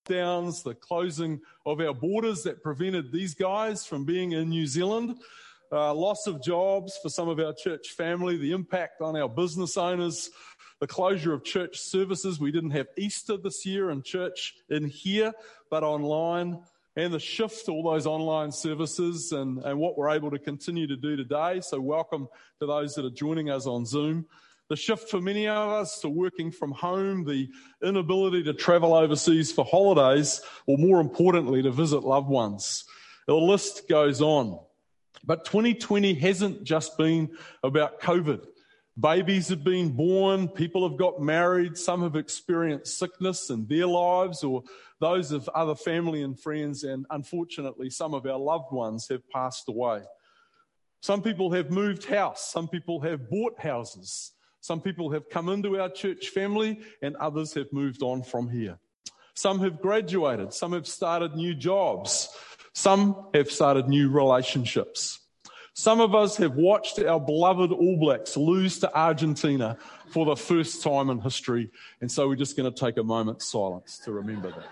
lockdowns, the closing of our borders that prevented these guys from being in New Zealand, loss of jobs for some of our church family, the impact on our business owners, the closure of church services. We didn't have Easter this year in church in here, but online, and the shift to all those online services and what we're able to continue to do today. So welcome to those that are joining us on Zoom. The shift for many of us to working from home, the inability to travel overseas for holidays, or more importantly, to visit loved ones. The list goes on. But 2020 hasn't just been about COVID. Babies have been born, people have got married, some have experienced sickness in their lives or those of other family and friends, and unfortunately some of our loved ones have passed away. Some people have moved house, some people have bought houses, some people have come into our church family, and others have moved on from here. Some have graduated, some have started new jobs, some have started new relationships. Some of us have watched our beloved All Blacks lose to Argentina for the first time in history, and so we're just going to take a moment's silence to remember that.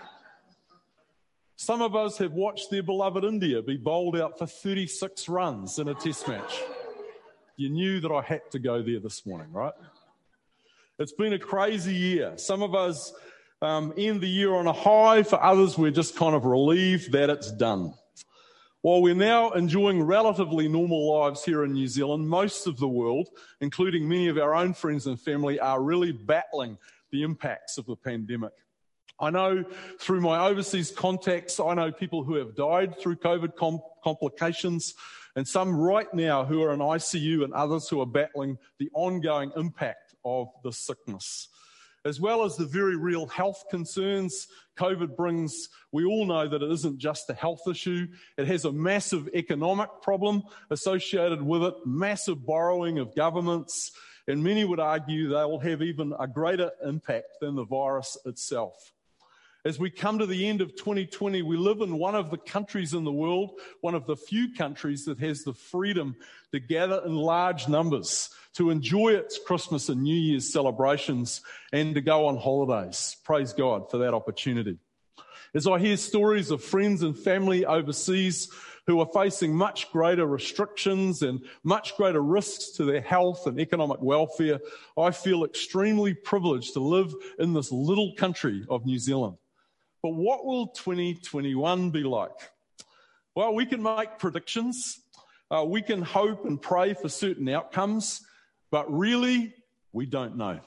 Some of us have watched their beloved India be bowled out for 36 runs in a test match. You knew that I had to go there this morning, right? It's been a crazy year. Some of us end the year on a high. For others, we're just kind of relieved that it's done. While we're now enjoying relatively normal lives here in New Zealand, most of the world, including many of our own friends and family, are really battling the impacts of the pandemic. I know through my overseas contacts, I know people who have died through COVID complications, and some right now who are in ICU, and others who are battling the ongoing impact of the sickness. As well as the very real health concerns COVID brings, we all know that it isn't just a health issue. It has a massive economic problem associated with it, massive borrowing of governments, and many would argue they will have even a greater impact than the virus itself. As we come to the end of 2020, we live in one of the countries in the world, one of the few countries that has the freedom to gather in large numbers, to enjoy its Christmas and New Year's celebrations, and to go on holidays. Praise God for that opportunity. As I hear stories of friends and family overseas who are facing much greater restrictions and much greater risks to their health and economic welfare, I feel extremely privileged to live in this little country of New Zealand. But what will 2021 be like? Well, we can make predictions. We can hope and pray for certain outcomes, but really, we don't know.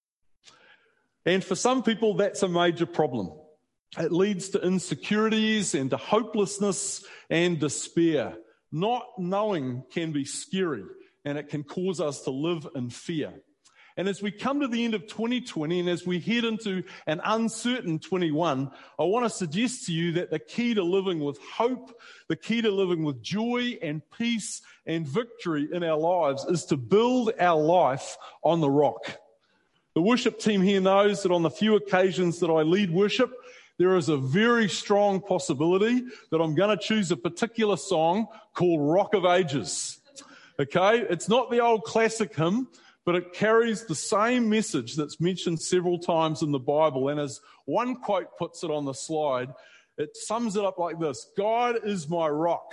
And for some people, that's a major problem. It leads to insecurities and to hopelessness and despair. Not knowing can be scary, and it can cause us to live in fear. And as we come to the end of 2020 and as we head into an uncertain 21, I want to suggest to you that the key to living with hope, the key to living with joy and peace and victory in our lives is to build our life on the rock. The worship team here knows that on the few occasions that I lead worship, there is a very strong possibility that I'm going to choose a particular song called Rock of Ages. Okay? It's not the old classic hymn, but it carries the same message that's mentioned several times in the Bible. And as one quote puts it on the slide, it sums it up like this: God is my rock.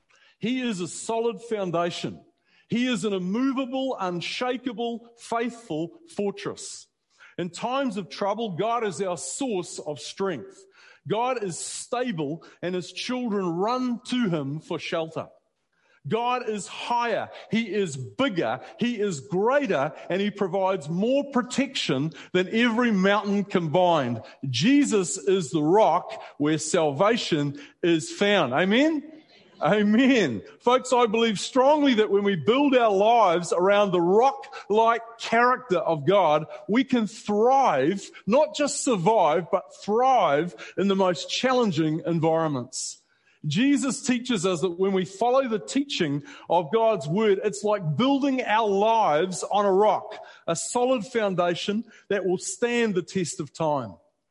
He is a solid foundation. He is an immovable, unshakable, faithful fortress. In times of trouble, God is our source of strength. God is stable, and his children run to him for shelter. God is higher, he is bigger, he is greater, and he provides more protection than every mountain combined. Jesus is the rock where salvation is found. Amen? Amen. Folks, I believe strongly that when we build our lives around the rock-like character of God, we can thrive, not just survive, but thrive in the most challenging environments. Jesus teaches us that when we follow the teaching of God's word, it's like building our lives on a rock, a solid foundation that will stand the test of time.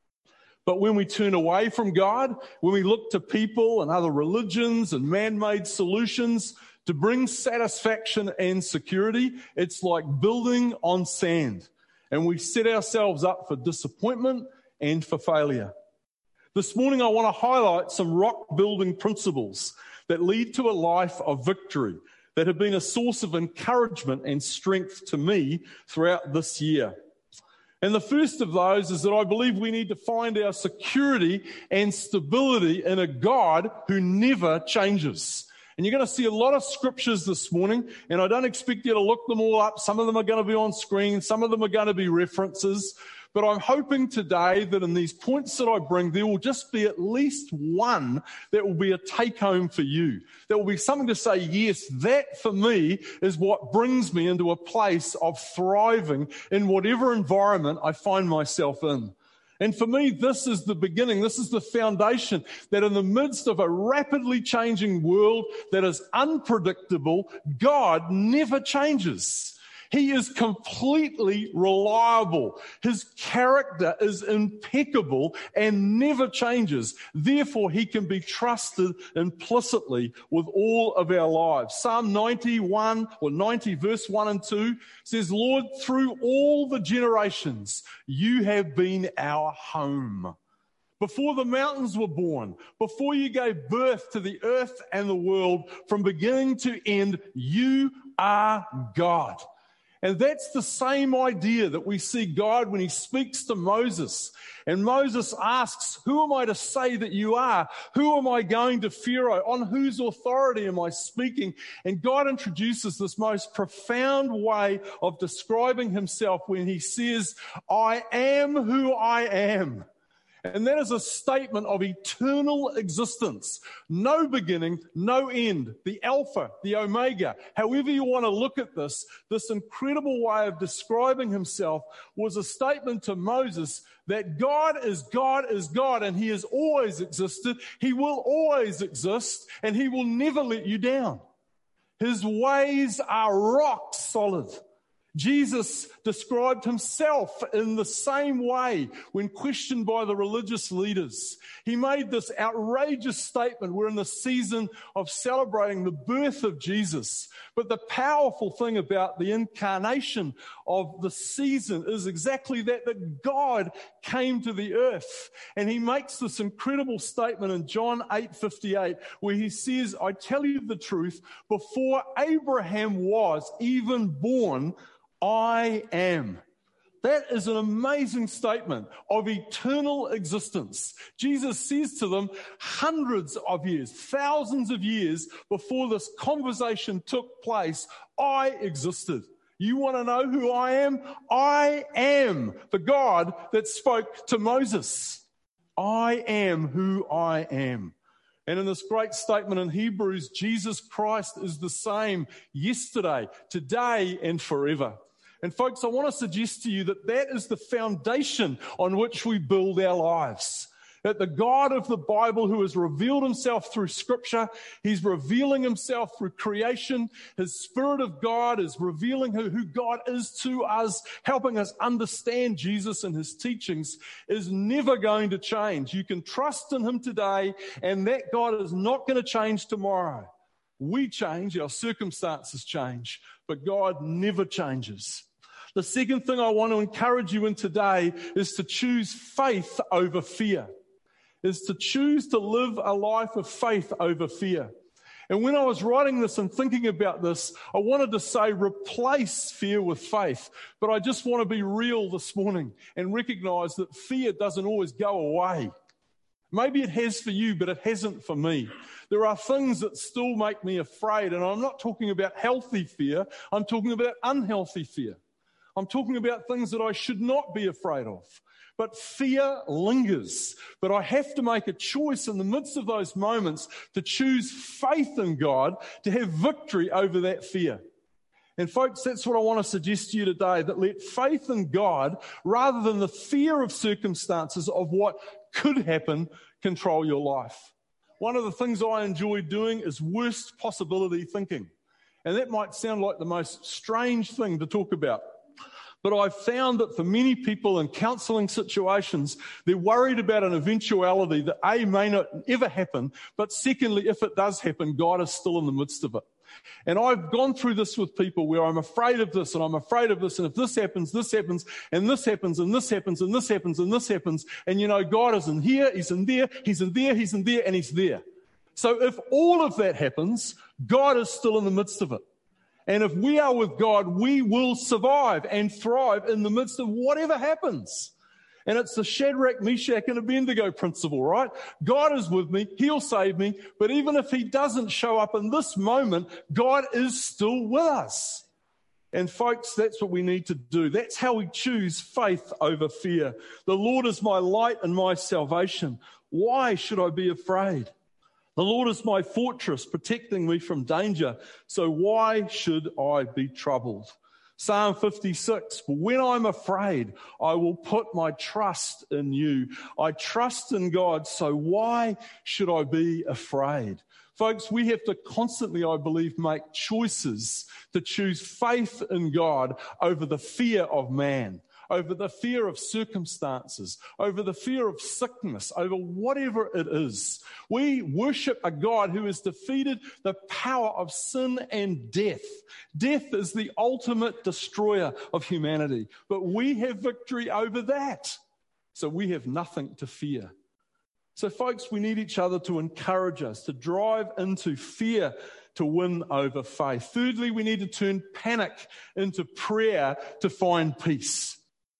But when we turn away from God, when we look to people and other religions and man-made solutions to bring satisfaction and security, it's like building on sand. And we set ourselves up for disappointment and for failure. This morning I want to highlight some rock-building principles that lead to a life of victory that have been a source of encouragement and strength to me throughout this year. And the first of those is that I believe we need to find our security and stability in a God who never changes. And you're going to see a lot of scriptures this morning, and I don't expect you to look them all up. Some of them are going to be on screen, some of them are going to be references. But I'm hoping today that in these points that I bring, there will just be at least one that will be a take-home for you. There will be something to say, yes, that for me is what brings me into a place of thriving in whatever environment I find myself in. And for me, this is the beginning, this is the foundation, that in the midst of a rapidly changing world that is unpredictable, God never changes. He is completely reliable. His character is impeccable and never changes. Therefore, he can be trusted implicitly with all of our lives. Psalm 90 verse 1 and 2 says, Lord, through all the generations, you have been our home. Before the mountains were born, before you gave birth to the earth and the world, from beginning to end, you are God. And that's the same idea that we see God when he speaks to Moses. And Moses asks, who am I to say that you are? Who am I going to Pharaoh? On whose authority am I speaking? And God introduces this most profound way of describing himself when he says, I am who I am. And that is a statement of eternal existence. No beginning, no end. The Alpha, the Omega. However you want to look at this incredible way of describing himself was a statement to Moses that God is God is God, and he has always existed. He will always exist, and he will never let you down. His ways are rock solid. Jesus described himself in the same way when questioned by the religious leaders. He made this outrageous statement. We're in the season of celebrating the birth of Jesus. But the powerful thing about the incarnation of the season is exactly that God came to the earth. And he makes this incredible statement in John 8:58, where he says, I tell you the truth, before Abraham was even born, I am. That is an amazing statement of eternal existence. Jesus says to them hundreds of years, thousands of years before this conversation took place, I existed. You want to know who I am? I am the God that spoke to Moses. I am who I am. And in this great statement in Hebrews, Jesus Christ is the same yesterday, today, and forever. And folks, I want to suggest to you that that is the foundation on which we build our lives. That the God of the Bible, who has revealed himself through Scripture, he's revealing himself through creation. His Spirit of God is revealing who God is to us, helping us understand Jesus and his teachings, is never going to change. You can trust in him today, and that God is not going to change tomorrow. We change, our circumstances change, but God never changes. The second thing I want to encourage you in today is to choose faith over fear. Is to choose to live a life of faith over fear. And when I was writing this and thinking about this, I wanted to say replace fear with faith. But I just want to be real this morning and recognize that fear doesn't always go away. Maybe it has for you, but it hasn't for me. There are things that still make me afraid, and I'm not talking about healthy fear. I'm talking about unhealthy fear. I'm talking about things that I should not be afraid of. But fear lingers. But I have to make a choice in the midst of those moments to choose faith in God to have victory over that fear. And folks, that's what I want to suggest to you today, that let faith in God, rather than the fear of circumstances of what could happen, control your life. One of the things I enjoy doing is worst possibility thinking. And that might sound like the most strange thing to talk about. But I've found that for many people in counseling situations, they're worried about an eventuality that A, may not ever happen, but secondly, if it does happen, God is still in the midst of it. And I've gone through this with people where I'm afraid of this and I'm afraid of this, and if this happens, and this happens, and this happens, and this happens, and this happens, and God is in here, He's in there, He's in there, He's in there, and He's there. So if all of that happens, God is still in the midst of it. And if we are with God, we will survive and thrive in the midst of whatever happens. And it's the Shadrach, Meshach, and Abednego principle, right? God is with me. He'll save me. But even if He doesn't show up in this moment, God is still with us. And folks, that's what we need to do. That's how we choose faith over fear. The Lord is my light and my salvation. Why should I be afraid? The Lord is my fortress, protecting me from danger. So why should I be troubled? Psalm 56, when I'm afraid, I will put my trust in you. I trust in God, so why should I be afraid? Folks, we have to constantly, I believe, make choices to choose faith in God over the fear of man, over the fear of circumstances, over the fear of sickness, over whatever it is. We worship a God who has defeated the power of sin and death. Death is the ultimate destroyer of humanity, but we have victory over that. So we have nothing to fear. So folks, we need each other to encourage us, to drive into fear, to win over faith. Thirdly, we need to turn panic into prayer to find peace.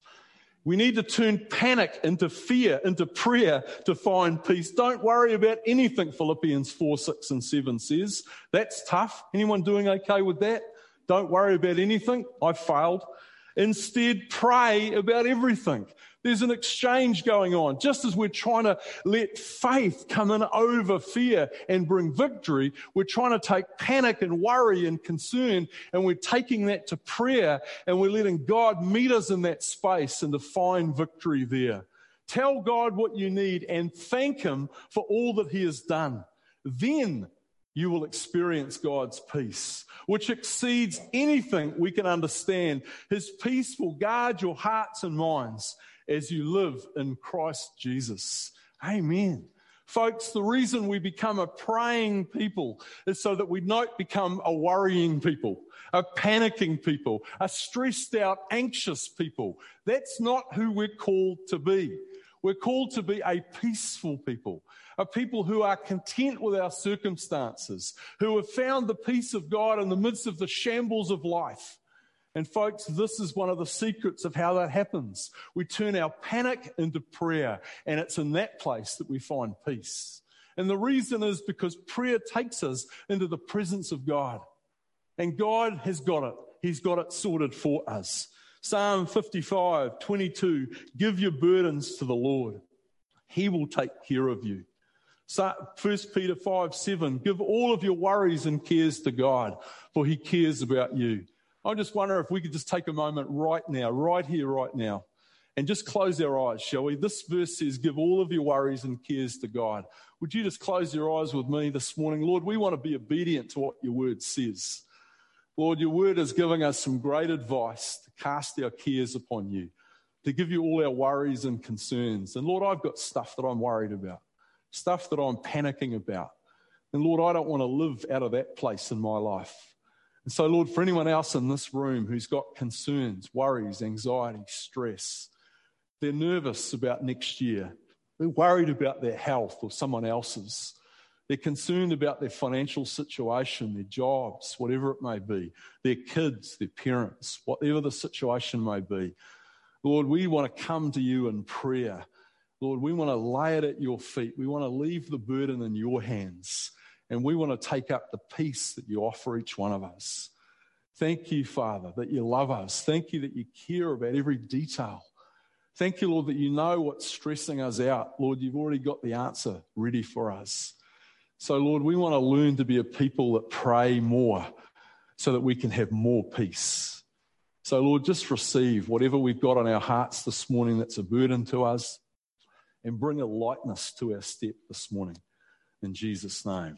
We need to turn panic into fear, into prayer to find peace. Don't worry about anything, Philippians 4, 6, and 7 says. That's tough. Anyone doing okay with that? Don't worry about anything. I failed. Instead, pray about everything. There's an exchange going on. Just as we're trying to let faith come in over fear and bring victory, we're trying to take panic and worry and concern, and we're taking that to prayer, and we're letting God meet us in that space and to find victory there. Tell God what you need and thank Him for all that He has done. Then you will experience God's peace, which exceeds anything we can understand. His peace will guard your hearts and minds as you live in Christ Jesus. Amen. Folks, the reason we become a praying people is so that we don't become a worrying people, a panicking people, a stressed out, anxious people. That's not who we're called to be. We're called to be a peaceful people, a people who are content with our circumstances, who have found the peace of God in the midst of the shambles of life. And folks, this is one of the secrets of how that happens. We turn our panic into prayer, and it's in that place that we find peace. And the reason is because prayer takes us into the presence of God. And God has got it. He's got it sorted for us. Psalm 55, 22, give your burdens to the Lord. He will take care of you. 1 Peter 5, 7, give all of your worries and cares to God, for He cares about you. I just wonder if we could just take a moment right now, right here, right now, and just close our eyes, shall we? This verse says, give all of your worries and cares to God. Would you just close your eyes with me this morning? Lord, we want to be obedient to what your word says. Lord, your word is giving us some great advice to cast our cares upon you, to give you all our worries and concerns. And Lord, I've got stuff that I'm worried about, stuff that I'm panicking about. And Lord, I don't want to live out of that place in my life. And so, Lord, for anyone else in this room who's got concerns, worries, anxiety, stress, they're nervous about next year. They're worried about their health or someone else's. They're concerned about their financial situation, their jobs, whatever it may be, their kids, their parents, whatever the situation may be. Lord, we want to come to you in prayer. Lord, we want to lay it at your feet. We want to leave the burden in your hands. And we want to take up the peace that you offer each one of us. Thank you, Father, that you love us. Thank you that you care about every detail. Thank you, Lord, that you know what's stressing us out. Lord, you've already got the answer ready for us. So, Lord, we want to learn to be a people that pray more so that we can have more peace. So, Lord, just receive whatever we've got on our hearts this morning that's a burden to us and bring a lightness to our step this morning. In Jesus' name.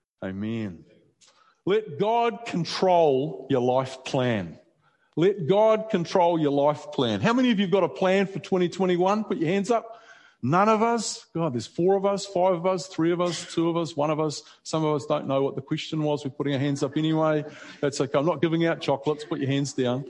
Amen. Let God control your life plan. Let God control your life plan. How many of you have got a plan for 2021? Put your hands up. None of us, God, there's 4 of us, 5 of us, 3 of us, 2 of us, 1 of us. Some of us don't know what the question was. We're putting our hands up anyway. That's okay. I'm not giving out chocolates. Put your hands down.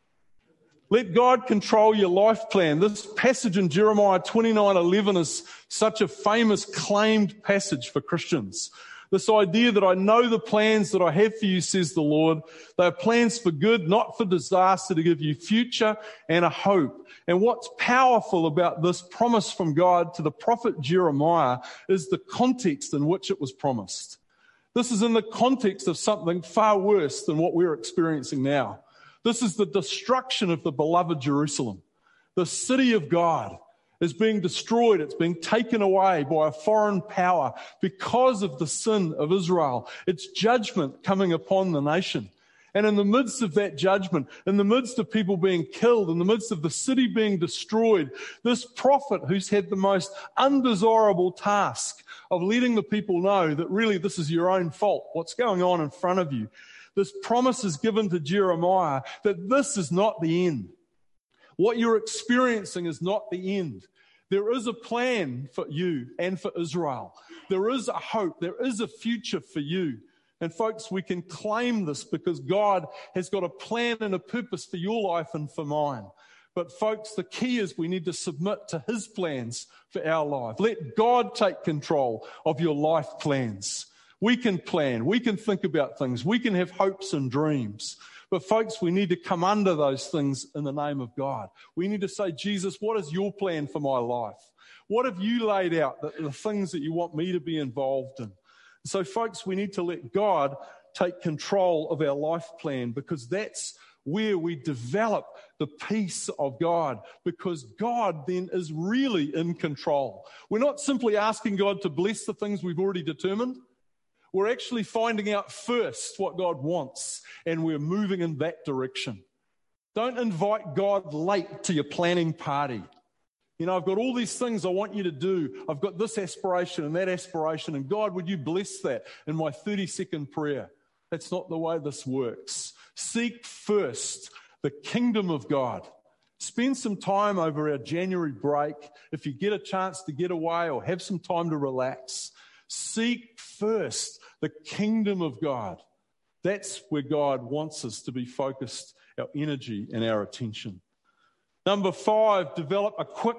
Let God control your life plan. This passage in Jeremiah 29:11 is such a famous claimed passage for Christians. This idea that I know the plans that I have for you, says the Lord. They are plans for good, not for disaster, to give you future and a hope. And what's powerful about this promise from God to the prophet Jeremiah is the context in which it was promised. This is in the context of something far worse than what we're experiencing now. This is the destruction of the beloved Jerusalem. The city of God is being destroyed. It's being taken away by a foreign power because of the sin of Israel. It's judgment coming upon the nation. And in the midst of that judgment, in the midst of people being killed, in the midst of the city being destroyed, this prophet who's had the most undesirable task of letting the people know that really this is your own fault, what's going on in front of you. This promise is given to Jeremiah that this is not the end. What you're experiencing is not the end. There is a plan for you and for Israel. There is a hope. There is a future for you. And folks, we can claim this because God has got a plan and a purpose for your life and for mine. But folks, the key is we need to submit to His plans for our life. Let God take control of your life plans. We can plan. We can think about things. We can have hopes and dreams. But folks, we need to come under those things in the name of God. We need to say, Jesus, what is your plan for my life? What have you laid out, the things that you want me to be involved in? So folks, we need to let God take control of our life plan, because that's where we develop the peace of God, because God then is really in control. We're not simply asking God to bless the things we've already determined. We're actually finding out first what God wants, and we're moving in that direction. Don't invite God late to your planning party. You know, I've got all these things I want you to do. I've got this aspiration and that aspiration, and God, would you bless that in my 30-second prayer? That's not the way this works. Seek first the kingdom of God. Spend some time over our January break. If you get a chance to get away or have some time to relax, seek first the kingdom of God. That's where God wants us to be focused, our energy and our attention. Number 5, develop a quick,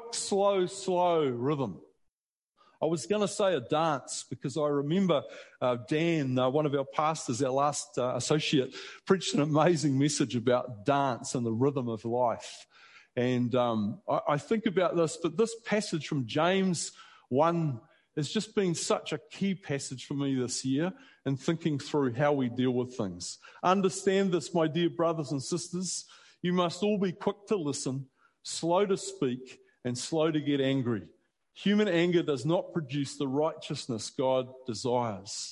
slow rhythm. I was going to say a dance because I remember Dan, one of our pastors, our last associate, preached an amazing message about dance and the rhythm of life. And I think about this, but this passage from James 1 has just been such a key passage for me this year in thinking through how we deal with things. Understand this, my dear brothers and sisters. You must all be quick to listen, slow to speak, and slow to get angry. Human anger does not produce the righteousness God desires.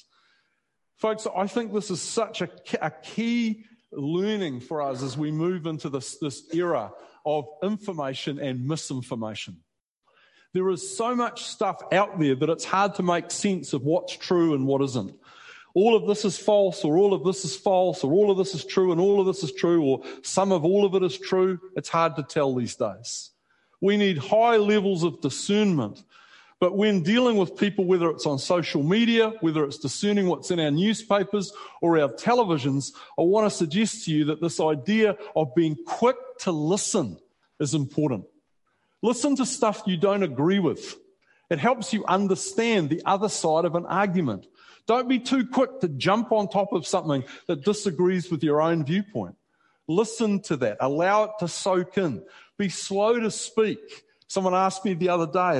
Folks, I think this is such a key learning for us as we move into this era of information and misinformation. There is so much stuff out there that it's hard to make sense of what's true and what isn't. All of this is false, or all of this is false, or all of this is true and all of this is true, or some of all of it is true. It's hard to tell these days. We need high levels of discernment. But when dealing with people, whether it's on social media, whether it's discerning what's in our newspapers or our televisions, I want to suggest to you that this idea of being quick to listen is important. Listen to stuff you don't agree with. It helps you understand the other side of an argument. Don't be too quick to jump on top of something that disagrees with your own viewpoint. Listen to that. Allow it to soak in. Be slow to speak. Someone asked me the other day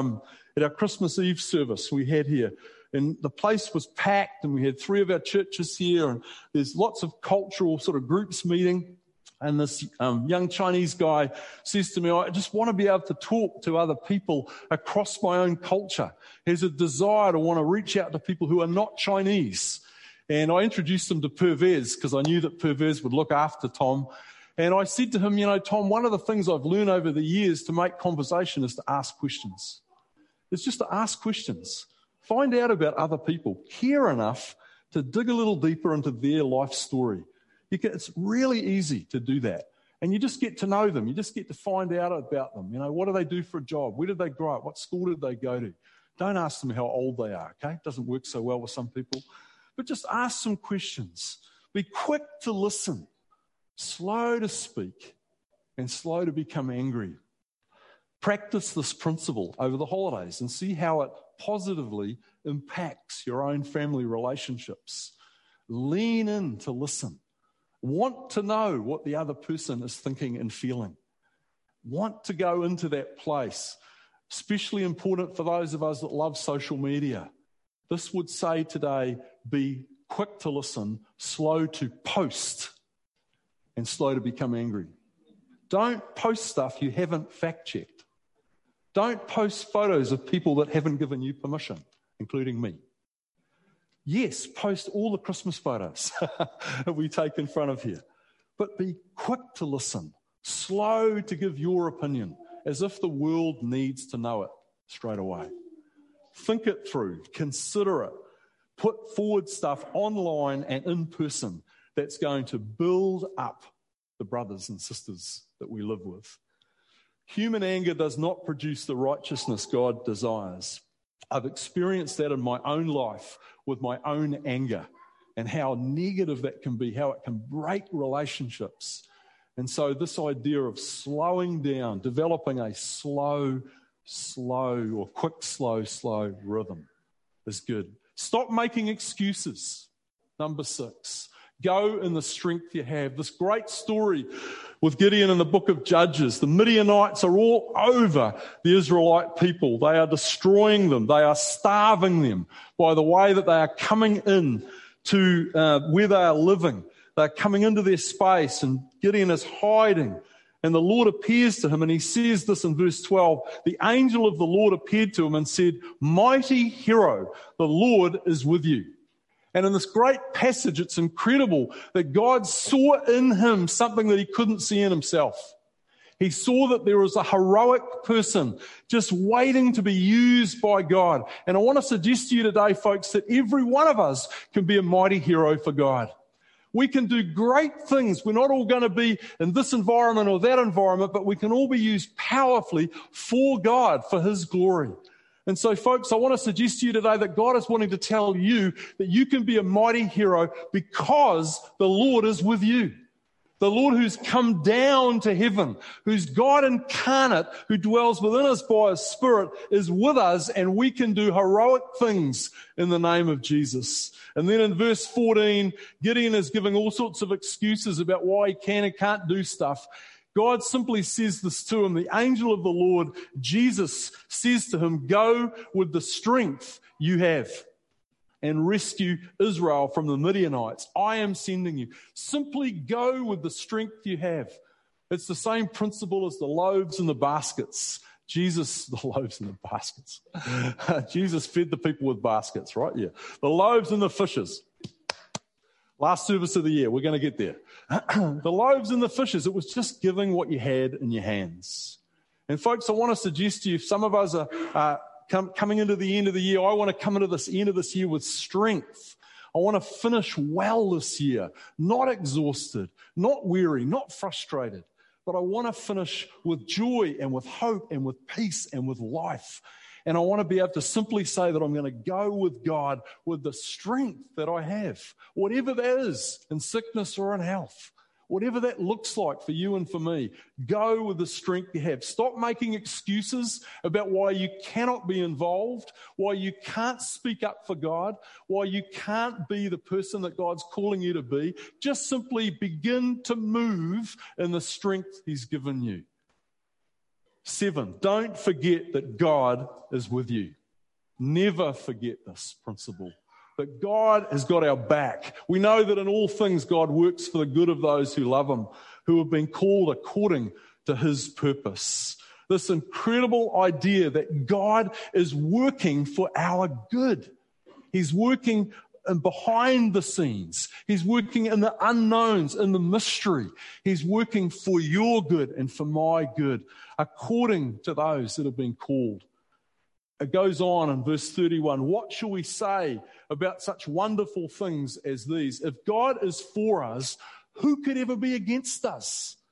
at our Christmas Eve service we had here, and the place was packed, and we had 3 of our churches here, and there's lots of cultural sort of groups meeting. And this young Chinese guy says to me, I just want to be able to talk to other people across my own culture. He has a desire to want to reach out to people who are not Chinese. And I introduced him to Pervez because I knew that Pervez would look after Tom. And I said to him, you know, Tom, one of the things I've learned over the years to make conversation is to ask questions. It's just to ask questions. Find out about other people. Care enough to dig a little deeper into their life story. It's really easy to do that. And you just get to know them. You just get to find out about them. What do they do for a job? Where did they grow up? What school did they go to? Don't ask them how old they are, okay? It doesn't work so well with some people. But just ask some questions. Be quick to listen, slow to speak, and slow to become angry. Practice this principle over the holidays and see how it positively impacts your own family relationships. Lean in to listen. Want to know what the other person is thinking and feeling. Want to go into that place. Especially important for those of us that love social media. This would say today, be quick to listen, slow to post, and slow to become angry. Don't post stuff you haven't fact-checked. Don't post photos of people that haven't given you permission, including me. Yes, post all the Christmas photos that we take in front of here. But be quick to listen, slow to give your opinion, as if the world needs to know it straight away. Think it through, consider it, put forward stuff online and in person that's going to build up the brothers and sisters that we live with. Human anger does not produce the righteousness God desires. I've experienced that in my own life with my own anger and how negative that can be, how it can break relationships. And so this idea of slowing down, developing a slow or quick, slow rhythm is good. Stop making excuses. Number 6, go in the strength you have. This great story with Gideon in the book of Judges. The Midianites are all over the Israelite people. They are destroying them. They are starving them by the way that they are coming in to where they are living. They're coming into their space, and Gideon is hiding. And the Lord appears to him, and he says this in verse 12, the angel of the Lord appeared to him and said, mighty hero, the Lord is with you. And in this great passage, it's incredible that God saw in him something that he couldn't see in himself. He saw that there was a heroic person just waiting to be used by God. And I want to suggest to you today, folks, that every one of us can be a mighty hero for God. We can do great things. We're not all going to be in this environment or that environment, but we can all be used powerfully for God, for his glory. And so, folks, I want to suggest to you today that God is wanting to tell you that you can be a mighty hero because the Lord is with you. The Lord who's come down to heaven, who's God incarnate, who dwells within us by his Spirit, is with us, and we can do heroic things in the name of Jesus. And then in verse 14, Gideon is giving all sorts of excuses about why he can and can't do stuff. God simply says this to him. The angel of the Lord, Jesus, says to him, go with the strength you have and rescue Israel from the Midianites. I am sending you. Simply go with the strength you have. It's the same principle as the loaves and the baskets. Jesus fed the people with baskets, right? Yeah. The loaves and the fishes. Last service of the year, we're going to get there. The loaves and the fishes, it was just giving what you had in your hands. And folks, I want to suggest to you, if some of us are coming into the end of the year, I want to come into this end of this year with strength. I want to finish well this year, not exhausted, not weary, not frustrated, but I want to finish with joy and with hope and with peace and with life. And I want to be able to simply say that I'm going to go with God with the strength that I have, whatever that is, in sickness or in health. Whatever that looks like for you and for me, go with the strength you have. Stop making excuses about why you cannot be involved, why you can't speak up for God, why you can't be the person that God's calling you to be. Just simply begin to move in the strength he's given you. 7, don't forget that God is with you. Never forget this principle. That God has got our back. We know that in all things God works for the good of those who love him, who have been called according to his purpose. This incredible idea that God is working for our good. He's working behind the scenes. He's working in the unknowns, in the mystery. He's working for your good and for my good, according to those that have been called. It goes on in verse 31. What shall we say about such wonderful things as these? If God is for us, who could ever be against us?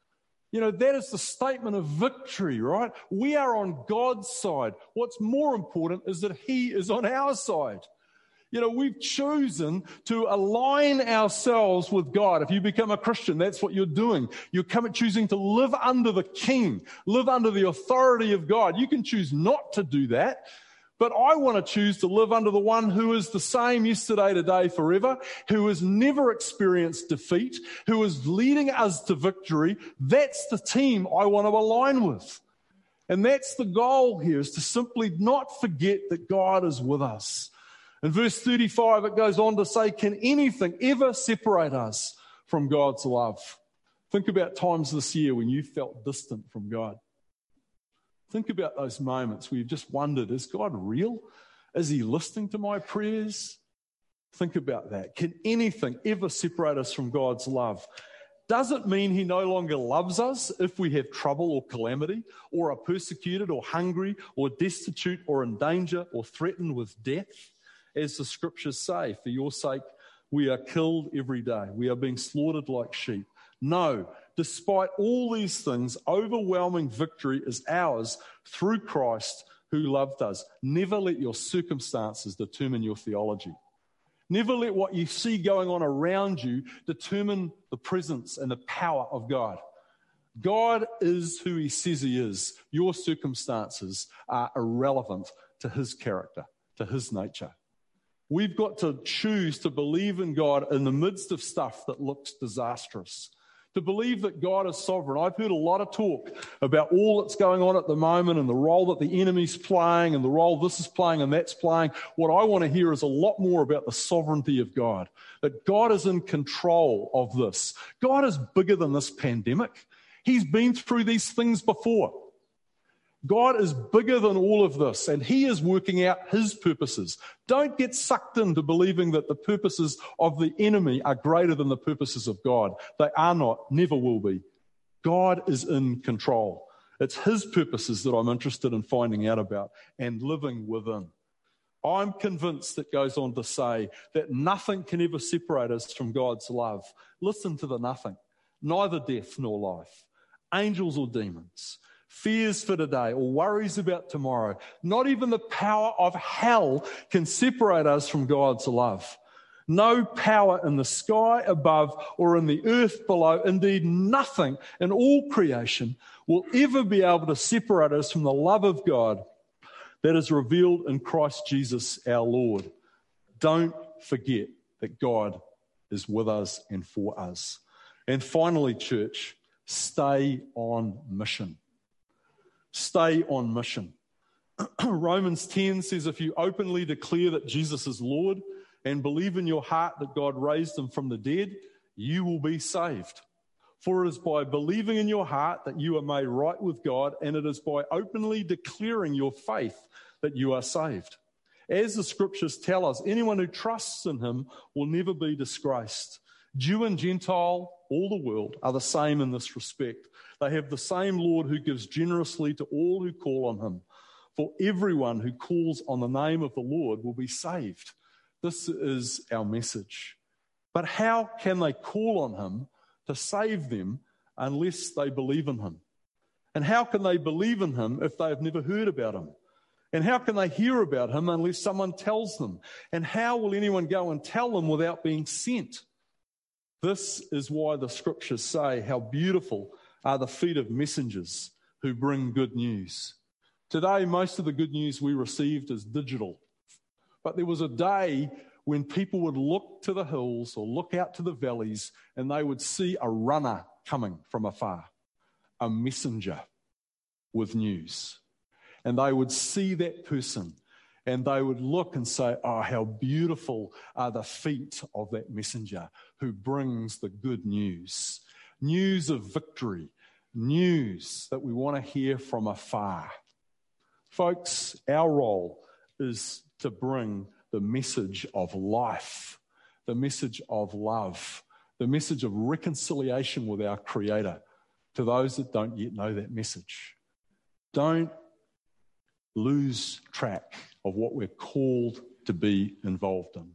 You know, that is the statement of victory, right? We are on God's side. What's more important is that He is on our side. You know, we've chosen to align ourselves with God. If you become a Christian, that's what you're doing. You're choosing to live under the King, live under the authority of God. You can choose not to do that, but I want to choose to live under the one who is the same yesterday, today, forever, who has never experienced defeat, who is leading us to victory. That's the team I want to align with. And that's the goal here, is to simply not forget that God is with us. In verse 35, it goes on to say, can anything ever separate us from God's love? Think about times this year when you felt distant from God. Think about those moments where you've just wondered, is God real? Is He listening to my prayers? Think about that. Can anything ever separate us from God's love? Does it mean He no longer loves us if we have trouble or calamity, or are persecuted or hungry or destitute or in danger or threatened with death? As the scriptures say, for your sake, we are killed every day. We are being slaughtered like sheep. No, despite all these things, overwhelming victory is ours through Christ who loved us. Never let your circumstances determine your theology. Never let what you see going on around you determine the presence and the power of God. God is who He says He is. Your circumstances are irrelevant to His character, to His nature. We've got to choose to believe in God in the midst of stuff that looks disastrous. To believe that God is sovereign. I've heard a lot of talk about all that's going on at the moment and the role that the enemy's playing and the role this is playing and that's playing. What I want to hear is a lot more about the sovereignty of God. That God is in control of this. God is bigger than this pandemic. He's been through these things before. God is bigger than all of this, and He is working out His purposes. Don't get sucked into believing that the purposes of the enemy are greater than the purposes of God. They are not, never will be. God is in control. It's His purposes that I'm interested in finding out about and living within. I'm convinced, it goes on to say, that nothing can ever separate us from God's love. Listen to the nothing. Neither death nor life, angels or demons, fears for today or worries about tomorrow. Not even the power of hell can separate us from God's love. No power in the sky above or in the earth below, indeed nothing in all creation, will ever be able to separate us from the love of God that is revealed in Christ Jesus our Lord. Don't forget that God is with us and for us. And finally, church, stay on mission. Stay on mission. Romans 10 says, if you openly declare that Jesus is Lord and believe in your heart that God raised Him from the dead, you will be saved. For it is by believing in your heart that you are made right with God, and it is by openly declaring your faith that you are saved. As the scriptures tell us, anyone who trusts in Him will never be disgraced. Jew and Gentile, all the world, are the same in this respect. They have the same Lord who gives generously to all who call on Him. For everyone who calls on the name of the Lord will be saved. This is our message. But how can they call on Him to save them unless they believe in Him? And how can they believe in Him if they have never heard about Him? And how can they hear about Him unless someone tells them? And how will anyone go and tell them without being sent? This is why the scriptures say, how beautiful are the feet of messengers who bring good news. Today, most of the good news we received is digital. But there was a day when people would look to the hills or look out to the valleys and they would see a runner coming from afar, a messenger with news. And they would see that person and they would look and say, oh, how beautiful are the feet of that messenger who brings the good news. News of victory, news that we want to hear from afar. Folks, our role is to bring the message of life, the message of love, the message of reconciliation with our Creator to those that don't yet know that message. Don't lose track of what we're called to be involved in.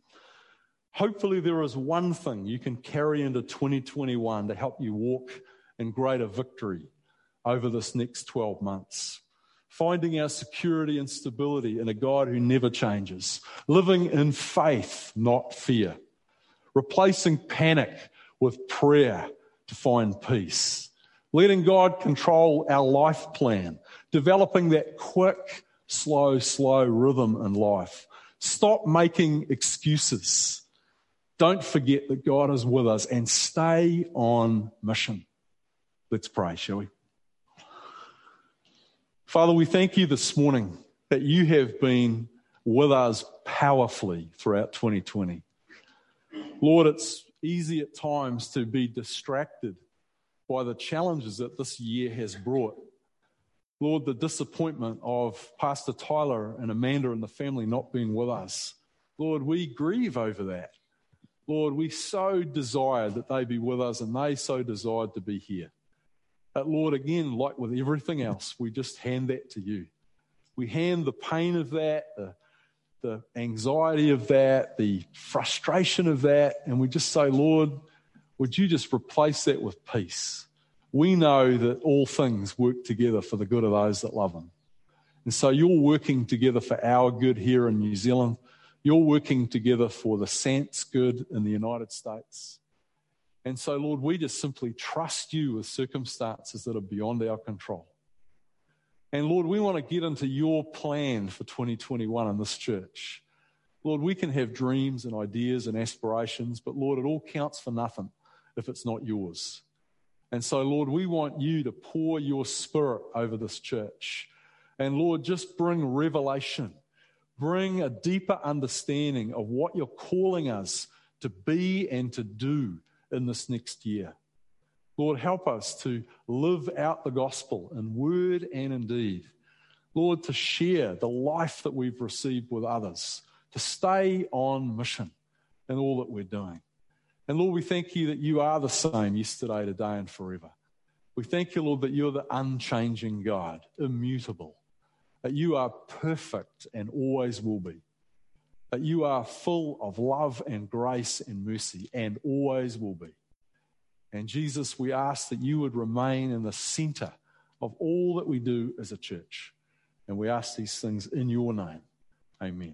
Hopefully there is one thing you can carry into 2021 to help you walk and greater victory over this next 12 months. Finding our security and stability in a God who never changes. Living in faith, not fear. Replacing panic with prayer to find peace. Letting God control our life plan. Developing that quick, slow rhythm in life. Stop making excuses. Don't forget that God is with us and stay on mission. Let's pray, shall we? Father, we thank you this morning that you have been with us powerfully throughout 2020. Lord, it's easy at times to be distracted by the challenges that this year has brought. Lord, the disappointment of Pastor Tyler and Amanda and the family not being with us. Lord, we grieve over that. Lord, we so desired that they be with us, and they so desired to be here. But Lord, again, like with everything else, we just hand that to you. We hand the pain of that, the anxiety of that, the frustration of that, and we just say, Lord, would you just replace that with peace? We know that all things work together for the good of those that love him. And so you're working together for our good here in New Zealand. You're working together for the Saints' good in the United States. And so, Lord, we just simply trust you with circumstances that are beyond our control. And Lord, we want to get into your plan for 2021 in this church. Lord, we can have dreams and ideas and aspirations, but Lord, it all counts for nothing if it's not yours. And so, Lord, we want you to pour your spirit over this church. And Lord, just bring revelation. Bring a deeper understanding of what you're calling us to be and to do in this next year. Lord, help us to live out the gospel in word and in deed. Lord, to share the life that we've received with others, to stay on mission in all that we're doing. And Lord, we thank you that you are the same yesterday, today, and forever. We thank you, Lord, that you're the unchanging God, immutable, that you are perfect and always will be, that you are full of love and grace and mercy and always will be. And Jesus, we ask that you would remain in the center of all that we do as a church. And we ask these things in your name. Amen.